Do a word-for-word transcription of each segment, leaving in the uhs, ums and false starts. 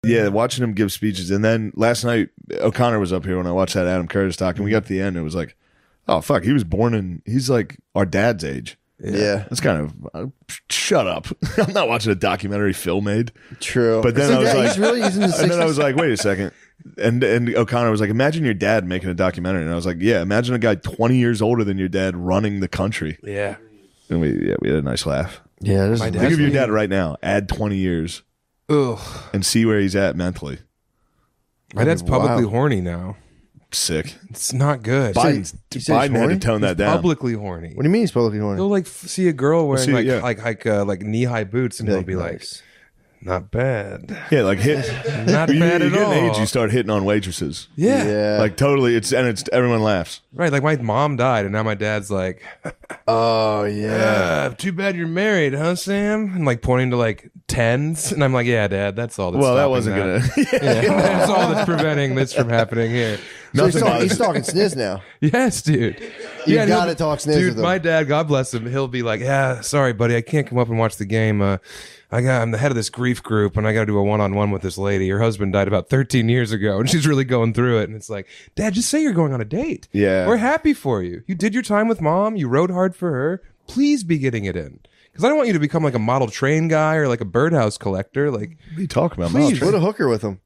Yeah, watching him give speeches. And then last night, O'Connor was up here when I watched that Adam Curtis talk, and we got to the end, and it was like, oh, fuck, he was born in, he's like our dad's age. Yeah. yeah. That's kind of, uh, shut up. I'm not watching a documentary Phil made. True. But then I was dad, like, he's really using the and then I was like, wait a second. And and O'Connor was like, imagine your dad making a documentary. And I was like, yeah, imagine a guy twenty years older than your dad running the country. Yeah. And we yeah, we had a nice laugh. Yeah. This Think of your dad right now. Add twenty years. Ugh. And see where he's at mentally. My dad's publicly Wow. horny now. Sick. It's not good. Biden, you say Biden he's had to horny? tone that He's down. publicly horny. What do you mean he's publicly horny? He'll like f- see a girl wearing See, like yeah. like like uh, like knee high boots, and Be he'll like, be like, nice. "Not bad, Yeah, like hit. not you, bad you at get all." an age, you start hitting on waitresses. yeah. Yeah. Like totally. It's and it's everyone laughs. right. Like my mom died, and now my dad's like, oh yeah. uh, "Too bad you're married, huh, Sam?" And like pointing to like tens, and I'm like, "Yeah, Dad, that's all." That's Well, that stopping wasn't that. gonna. Yeah, that's all that's preventing this from happening here. So he's, Nothing talking, he's bothers- talking sniz now. Yes, dude. You Yeah, and he'll gotta be- talk sniz Dude, with him. my dad, God bless him, he'll be like, "Yeah, sorry, buddy, I can't come up and watch the game. Uh, I got, I'm the head of this grief group, and I got to do a one-on-one with this lady. Her husband died about thirteen years ago, and she's really going through it. And it's like, Dad, just say you're going on a date. Yeah. We're happy for you. You did your time with Mom. You rode hard for her. Please be getting it in." Because I don't want you to become like a model train guy or like a birdhouse collector. Like, What are you talking about? Please. Put a hooker with him.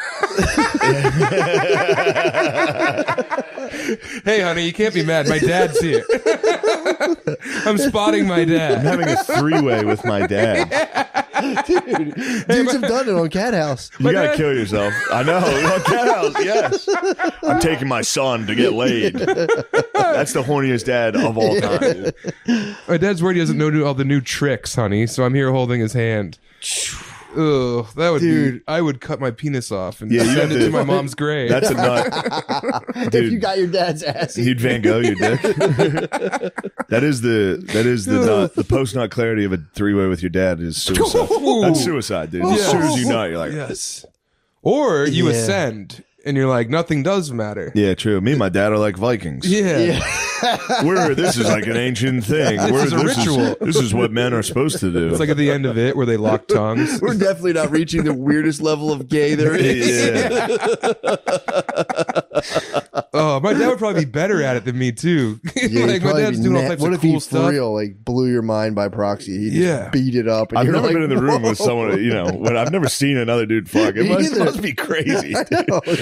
hey, honey, you can't be mad. My dad's here. I'm spotting my I'm dad. having a three-way with my dad. Dudes have done it on Cat House. You gotta dad- kill yourself. I know. On Cat House, yes. I'm taking my son to get laid. That's the horniest dad of all time. Dude. My dad's worried he doesn't know all the new tricks, honey. So I'm here holding his hand. Ugh, that would Dude. be. I would cut my penis off and Yeah, you send have it to- to my mom's grave. That's a nut, If you dude. got your dad's ass. You'd Van Gogh your dick. That is the that is the nut. The post nut clarity of a three-way with your dad is suicide. That's suicide, dude. As soon as you nut, you're like, yes. Or you Yeah. ascend and you're like, nothing does matter. yeah, true. Me and my dad are like Vikings. Yeah. Yeah. We're this is like an ancient thing. We're, is a this ritual. Is, this is what men are supposed to do. It's like at the end of it where they lock tongues. We're definitely not reaching the weirdest level of gay there is. yeah. Oh, my dad would probably be better at it than me too. Yeah, like my probably dad's be doing all na- types what of if cool he stuff. for real like blew your mind by proxy? He just Yeah. beat it up. And I've you're never like, been in the room with "Whoa." someone, you know, when I've never seen another dude fuck. It Me must, either. must be crazy. Dude. It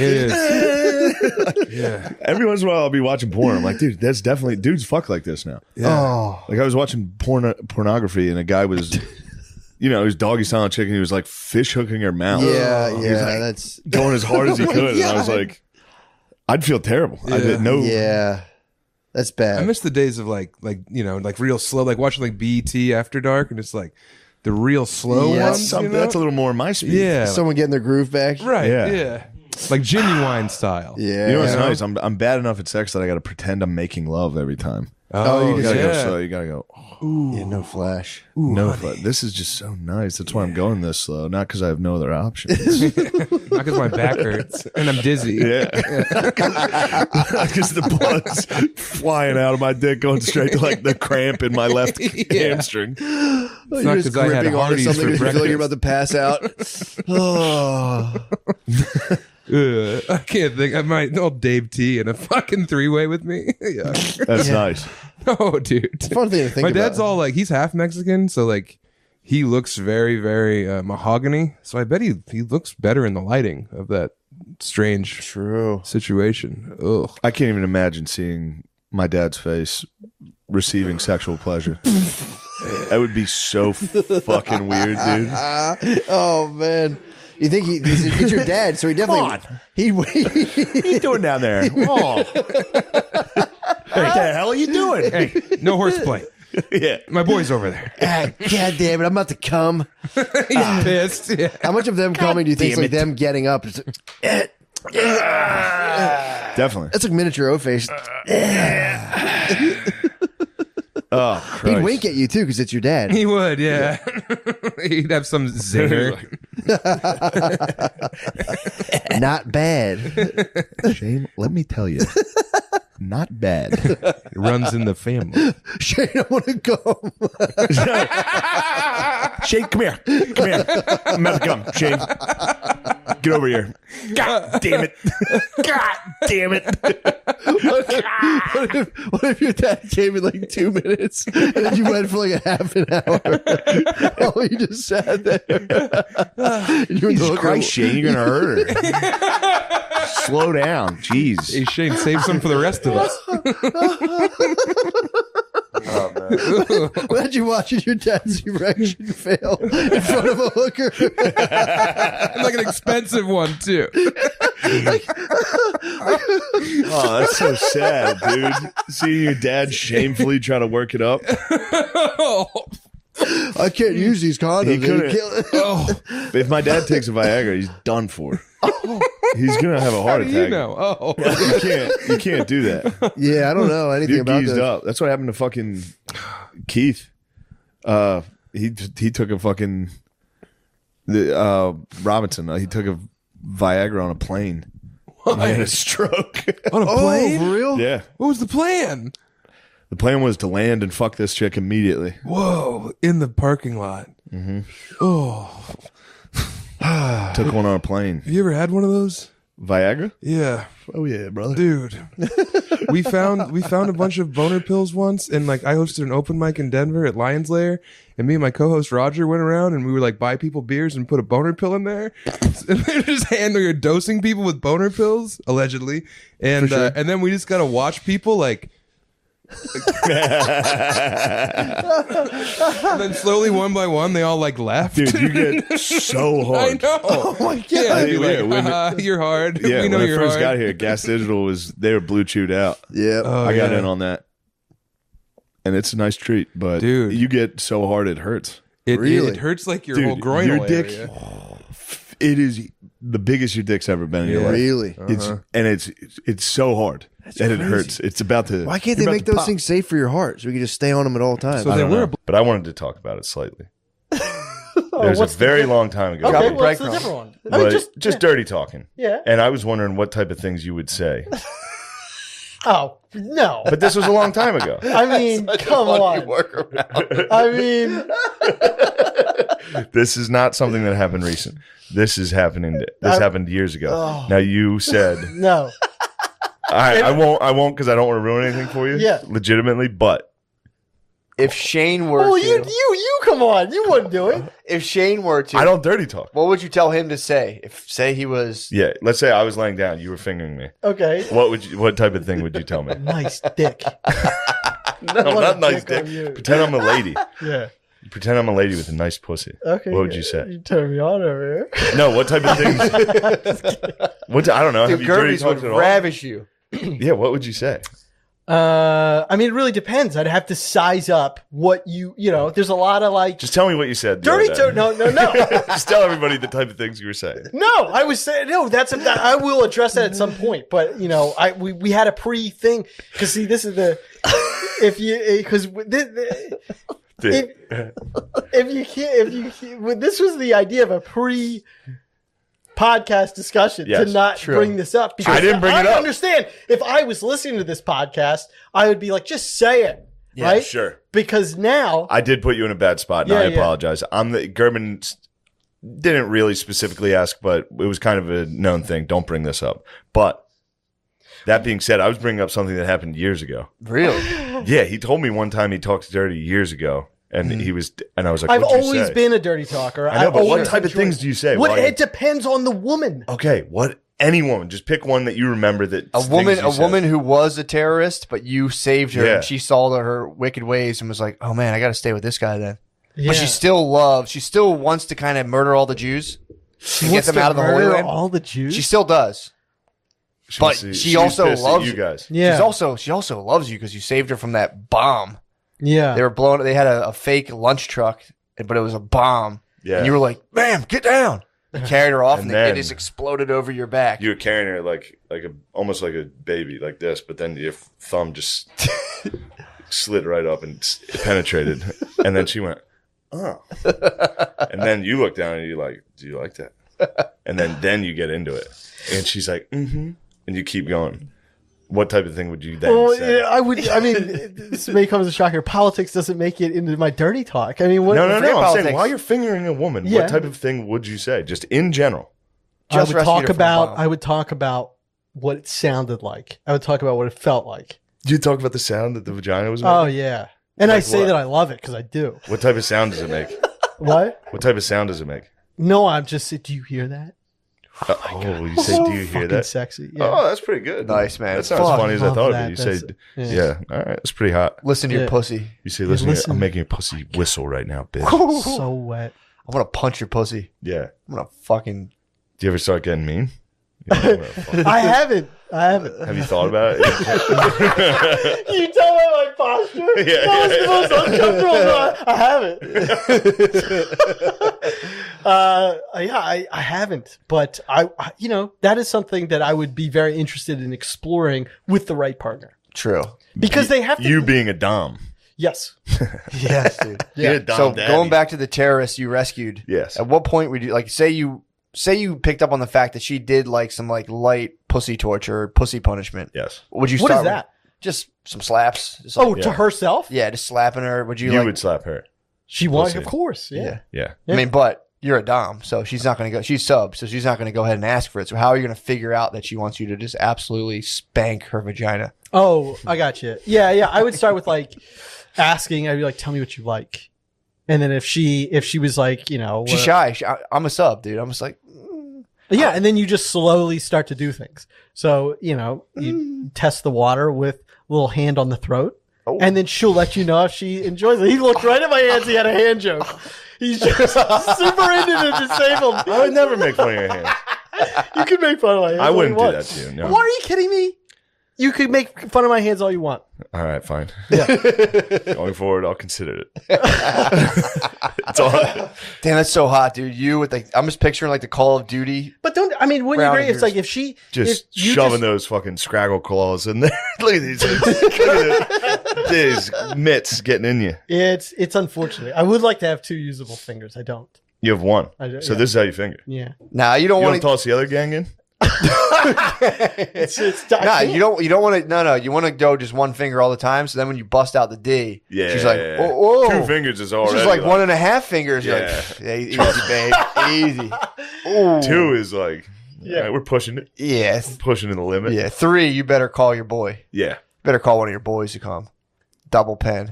is. Yeah. Every once in a while, I'll be watching porn. I'm like, dude, that's definitely dudes fuck like this now. Oh, Like I was watching porn pornography, and a guy was, you know, he was doggy style a chick, and he was like fish hooking her mouth. yeah, He was, yeah. like, That's going as hard as he Oh my could, and I was God. like, I'd feel terrible. I Yeah. didn't know. yeah. That's bad. I miss the days of like, like you know, like real slow, like watching like B E T After Dark, and it's like the real slow Yeah, ones. That's, some, you know? that's a little more my speed. yeah, Someone getting their groove back. right, Yeah. yeah, like Genuine style. Yeah. You know what's You know? nice? I'm I'm bad enough at sex that I got to pretend I'm making love every time. Oh, you You just- gotta go yeah. slow. You gotta go. Oh, Yeah, no flash. no, but this is just so nice. That's why I'm going this slow, not because I have no other options. Not because my back hurts and I'm dizzy. Yeah, because the blood's flying out of my dick, going straight to like the cramp in my left Yeah. hamstring. It's not 'cause I had gripping onto Hardee's something for because you feel like you're breakfast. about to pass out. Oh, Ugh, I can't think. I might old Dave T in a fucking three way with me. yeah. That's nice. No, dude. fun thing to think My about. dad's all like, he's half Mexican, so like he looks very, very uh, mahogany. So I bet he he looks better in the lighting of that strange true. situation. Ugh. I can't even imagine seeing my dad's face receiving sexual pleasure. That would be so fucking weird, dude. Oh man, you think he, he's, he's your dad? So he definitely he. What are you doing down there? Oh. What the hell are you doing? Hey, no horseplay. Yeah. My boy's over there. Ah, God damn it! I'm about to come. He's pissed. Yeah. How much of them coming do you think is damn like it. them getting up? It's like, eh, Definitely. that's like miniature O face. Oh, Christ. He'd wink at you too because it's your dad. He would, yeah. He'd have some zinger. Not bad. Shane, let me tell you. Not bad. It runs in the family. Shane, I want to go. Shane, come here. Come here. I'm about to come. Shane. Get over here. God damn it. God damn it. What if, what if your dad came in like two minutes and then you went for like a half an hour? Oh, you just sat there. And you were Jesus the Christ, Shane, you're going to hurt her. Slow down. Jeez. Hey, Shane, save some for the rest of us. Oh, man. Imagine watching your dad's erection fail in front of a hooker. Like an expensive one, too. Oh, that's so sad, dude. Seeing your dad shamefully try to work it up. I can't use these condoms. He They couldn't. kill- Oh, If my dad takes a Viagra, he's done for. He's gonna have a heart how do attack. you know? Oh. You can't. You can't do that. Yeah, I don't know anything You're about geezed this. up. That's what happened to fucking Keith. Uh, he he took a fucking the uh Robinson. Uh, he took a Viagra on a plane. He had a stroke. On a Oh, plane? for real? Yeah. What was the plan? The plan was to land and fuck this chick immediately. Whoa, in the parking lot. Mm-hmm. Oh, Took one on a plane. have you ever had one of those? Viagra? Yeah, Oh yeah, brother. dude. we found we found a bunch of boner pills once, and like I hosted an open mic in Denver at Lions Lair, and me and my co-host Roger went around and we would like buy people beers and put a boner pill in there, and they were just handling or dosing people with boner pills allegedly, and uh, and then we just gotta watch people like. And then slowly, one by one, they all like left. Dude, you get so I hard. know. Oh my god! Yeah, I I'd be think, like, yeah, when- "Haha, you're hard. Yeah, we know when I you're first hard. got here, Gas Digital was they were blue chewed out. Yeah. Oh, I got yeah. in on that, and it's a nice treat. But Dude. you get so hard it hurts. It, Really? it hurts like your Dude, whole groin your dick- area. It is the biggest your dick's ever been in your Yeah. life. Really? It's and it's it's, it's so hard that it hurts. It's about to. Why can't you're they about make to those pop. things safe for your heart so we can just stay on them at all times? So I they don't were. know. But I wanted to talk about it slightly. There's a what's the very diff- long time ago. Okay, Dave, what's the different one? I but mean, just just, just yeah. dirty talking. Yeah. And I was wondering what type of things you would say. Oh no! But this was a long time ago. I mean, come on. I mean, This is not something that happened recent. This is happening. This I- happened years ago. Oh. Now you said no. I, I won't. I won't because I don't want to ruin anything for you. Yeah. legitimately. But If Shane were Well, to, you, you, you, come on. You wouldn't do it. if Shane were to, I don't dirty talk. what would you tell him to say? If say he was, Yeah, let's say I was laying down, you were fingering me. Okay. What would you? What type of thing would you tell me? Nice dick. No, want not a nice dick on dick. you. Pretend I'm a lady. Yeah. Pretend I'm a lady with a nice pussy. Okay. What would you say? You turn me on over here. No, what type of things? What I don't know. Have dude, you dirty Gerbies would talked at all? ravish you. Yeah, what would you say? Uh, I mean, it really depends. I'd have to size up what you, you know, there's a lot of like Just tell me what you said. the dirty. other To- day. no, no, no. Just tell everybody the type of things you were saying. No, I was saying no. That's a, that, I will address that at some point. But you know, I we, we had a pre thing because see, this is the if you because this, Dude. if, if you can't if you can't- well, this was the idea of a pre podcast discussion Yes, to not true. bring this up because I didn't bring I it up. understand if I was listening to this podcast, I would be like, just say it, Yeah, right? sure. Because now, I did put you in a bad spot, and Yeah, I yeah. apologize. I'm the German s- didn't really specifically ask, but it was kind of a known thing. Don't bring this up. But that being said, I was bringing up something that happened years ago. Really? Yeah, he told me one time he talked dirty years ago, and he was, and I was like, I've What'd you always say? been a dirty talker. I know, I've but what always type of enjoyed- things do you say? What, while you- it depends on the woman. Okay, what? Any woman, just pick one that you remember that A things woman, you a said. woman who was a terrorist, but you saved her, Yeah. and she saw the, her wicked ways and was like, "Oh man, I got to stay with this guy then." Yeah. But she still loves. She still wants to kind of murder all the Jews to get wants them to out of the Holy murder Land. all the Jews. She still does. She but was- she she also was pissed at loves you guys. yeah, She's also she also loves you because you saved her from that bomb. yeah. They were blowing. They had a, a fake lunch truck, but it was a bomb. Yeah, And you were like, "Ma'am, get down." You carried her off, And and, then, then- it just exploded over your back. you were carrying her like like a almost like a baby, like this, but then your thumb just slid right up and s- penetrated, and then she went, "Oh," and then you look down and you're like, "Do you like that?" And then then you get into it, and she's like, "Mm-hmm," and you keep going. What type of thing would you then Well, say? yeah, I would. I mean, this may come as a shocker. Politics doesn't make it into my dirty talk. I mean, what? No, no, forget no. I'm politics. saying while you're fingering a woman, Yeah. what type of thing would you say? Just in general. just I would rescued talk her from a about. bomb. I would talk about what it sounded like. I would talk about what it felt like. Did you talk about the sound that the vagina was making? Oh yeah, and I Like say what? that I love it because I do. What type of sound does it make? What? What type of sound does it make? No, I'm just. Do you hear that? Uh, oh, you say, do you hear Fucking that? sexy. Yeah. Oh, that's pretty good. Nice, man. That's not Fuck, as funny as I love thought that. it would. You say, That's- yeah. yeah. all right, that's pretty hot. Listen to Yeah. your pussy. You say, listen, here, listen. I'm making your pussy whistle right now, bitch. So wet. I'm gonna punch your pussy. Yeah. I'm gonna fucking. Do you ever start getting mean? You know, what the fuck? I haven't. I haven't. Have you thought about it? You tell me my posture. Yeah, that was the yeah, most uncomfortable. I haven't. uh, yeah, I, I haven't. But I, I, you know, that is something that I would be very interested in exploring with the right partner True. because they have to. You being a dom. yes. Yes, dude. You're a dom So daddy. going back to the terrorists you rescued. Yes. At what point would you like say you say you picked up on the fact that she did like some like light pussy torture, or pussy punishment? Yes. Would you What start is that? with just some slaps? Just Oh, like- to yeah. herself? yeah, just slapping her. Would you, You like? would slap her. She wanted, Pussy. of course. Yeah. yeah. Yeah. I mean, but you're a dom, so she's not going to go. She's sub, so she's not going to go ahead and ask for it. So how are you going to figure out that she wants you to just absolutely spank her vagina? Oh, I got you. Yeah, yeah. I would start with like asking. I'd be like, "Tell me what you like," and then if she if she was like, you know, She's what- shy. She, I, I'm a sub, dude. I'm just like, mm, yeah, and then you just slowly start to do things. So you know, you test the water with a little hand on the throat, Oh. and then she'll let you know if she enjoys it. He looked right at my hands. He had a hand joke. He's just super into the disabled. I would never make fun of your hands. You can make fun of my hands. I all wouldn't you do want. that to you. No. Why are you kidding me? You could make fun of my hands all you want. All right, fine. Yeah. Going forward, I'll consider it. It's all. damn, that's so hot, dude. You with like, I'm just picturing like the Call of Duty. But don't I mean? Wouldn't you Round agree? It's ears. like if she Just if you shoving just- those fucking Scraggle claws in there. Look at these. Look at these mitts getting in you. It's it's unfortunate. I would like to have two usable fingers. I don't. You have one. I do- So yeah. this is how you finger. Yeah. Nah, you don't You want don't to. toss the other gang in? It's it's. I Nah, can't. you don't. You don't want to. No, no. You want to go just one finger all the time. So then when you bust out the D, Yeah. she's like, oh, oh. Two fingers is already. She's like one and a half fingers. You're Yeah. like, yeah, easy, babe, easy. Ooh. Two is like, Yeah. yeah, we're pushing it, Yeah, pushing in the limit. yeah. Three, you better call your boy. Yeah. Better call one of your boys to come. Double pen.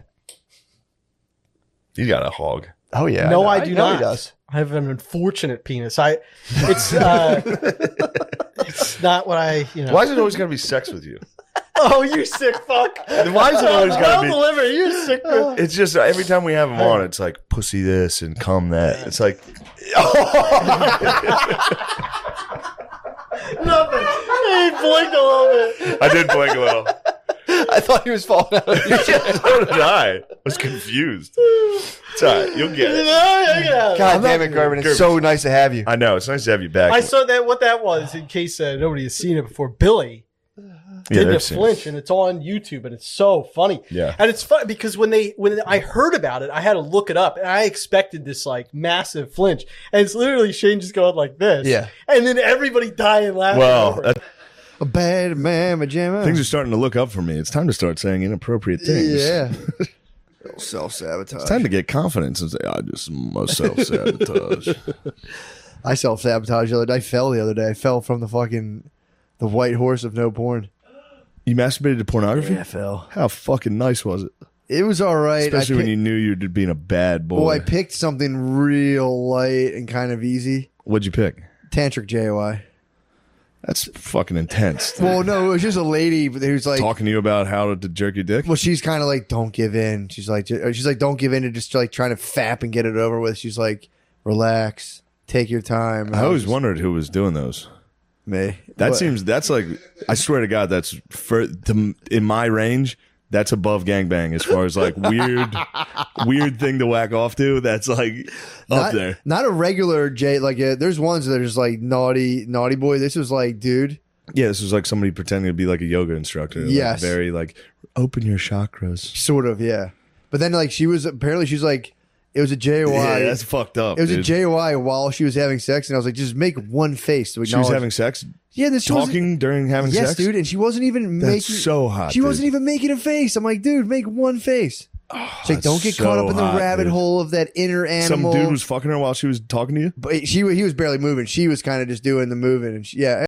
You got a hog. Oh yeah. No, know. I do know not. He does. I have an unfortunate penis. I. It's. uh It's not what I. You know. Why is it always got to be sex with you? Oh, you sick fuck. Why is it always Well got to be? delivered. You sick. bitch. It's just every time we have him on, it's like pussy this and cum that. It's like Nothing. He blinked a little bit. I did blink a little. I thought he was falling out. Of the So did I. I was confused. It's all right. You'll get it. God damn it, Gervin. It's so nice to have you. I know. It's nice to have you back. I saw that. What that was, in case uh, nobody has seen it before. Billy yeah, did the they've seen it. flinch, and it's on YouTube, and it's so funny. Yeah. and it's fun because when they when I heard about it, I had to look it up, and I expected this like massive flinch, and it's literally Shane just going like this, Yeah. and then everybody dying laughing. Well, over that, it. A bad man, pajama. things are starting to look up for me. It's time to start saying inappropriate things. Yeah. Self sabotage. It's time to get confidence and say, I just must self sabotage. I self sabotage the other day. I fell the other day. I fell from the fucking the white horse of no porn. You masturbated to pornography? I fell. How fucking nice was it? It was all right. Especially I when pick- you knew you were being a bad boy. Well, I picked something real light and kind of easy. What'd you pick? Tantric J O I. That's fucking intense. dude. Well, no, it was just a lady who's like, Talking to you about how to jerk your dick? well, she's kind of like, don't give in. She's like, or she's like, don't give in to just like trying to fap and get it over with. She's like, relax, take your time. And I was always just- wondered who was doing those. me. That But- seems, that's like, I swear to God, that's for, to, in my range, that's above gangbang as far as like weird, weird thing to whack off to. That's like up not, there. Not a regular J. Like, uh, there's ones that are just like naughty, naughty boy. This was like, dude. Yeah, this was like somebody pretending to be like a yoga instructor. Like, Yes. very like, open your chakras. Sort of, yeah. But then, like, she was apparently she was like, it was a J O I. Yeah, that's fucked up. it was dude. a J O I while she was having sex, and I was like, just make one face. To She was acknowledge- having sex? yeah, this she wasn't- Talking during having yes, sex? dude, and she wasn't even That's making. so hot. She dude. wasn't even making a face. I'm like, dude, make one face. She's like, don't get so caught up in the hot, rabbit dude. hole of that inner Some animal. dude was fucking her while she was talking to you. but she he was barely moving. She was kind of just doing the moving, and she, yeah.